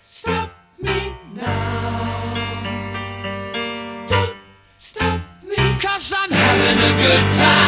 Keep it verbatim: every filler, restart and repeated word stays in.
stop me now. Don't stop me, 'cause I'm having a good time.